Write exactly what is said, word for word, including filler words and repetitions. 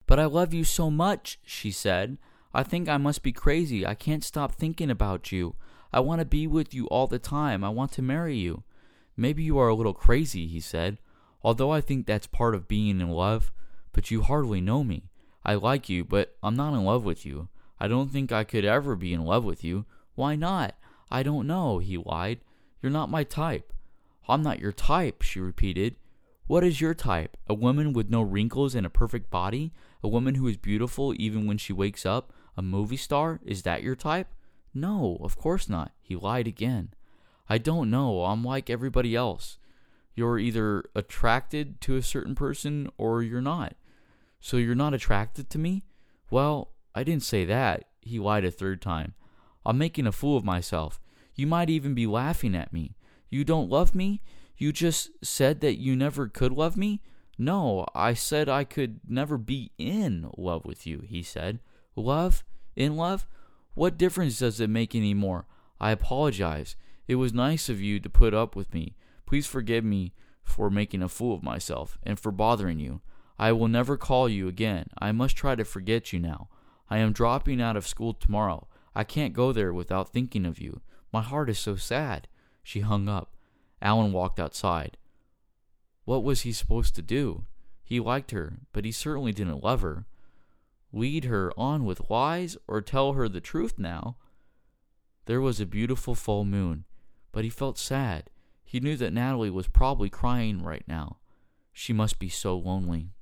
"But I love you so much," she said. "I think I must be crazy. I can't stop thinking about you. I want to be with you all the time. I want to marry you." "Maybe you are a little crazy," he said, "although I think that's part of being in love. But you hardly know me. I like you, but I'm not in love with you. I don't think I could ever be in love with you." "Why not?" "I don't know," he lied. "You're not my type." "I'm not your type," she repeated. "What is your type? A woman with no wrinkles and a perfect body? A woman who is beautiful even when she wakes up? A movie star? Is that your type?" "No, of course not." He lied again. "I don't know. I'm like everybody else. You're either attracted to a certain person or you're not." "So you're not attracted to me?" "Well, I didn't say that." He lied a third time. "I'm making a fool of myself. You might even be laughing at me. You don't love me? You just said that you never could love me?" "No, I said I could never be in love with you," he said. "Love? In love? What difference does it make any more? I apologize. It was nice of you to put up with me. Please forgive me for making a fool of myself and for bothering you. I will never call you again. I must try to forget you now. I am dropping out of school tomorrow. I can't go there without thinking of you. My heart is so sad." She hung up. Alan walked outside. What was he supposed to do? He liked her, but he certainly didn't love her. Lead her on with lies or tell her the truth now? There was a beautiful full moon, but he felt sad. He knew that Natalie was probably crying right now. She must be so lonely.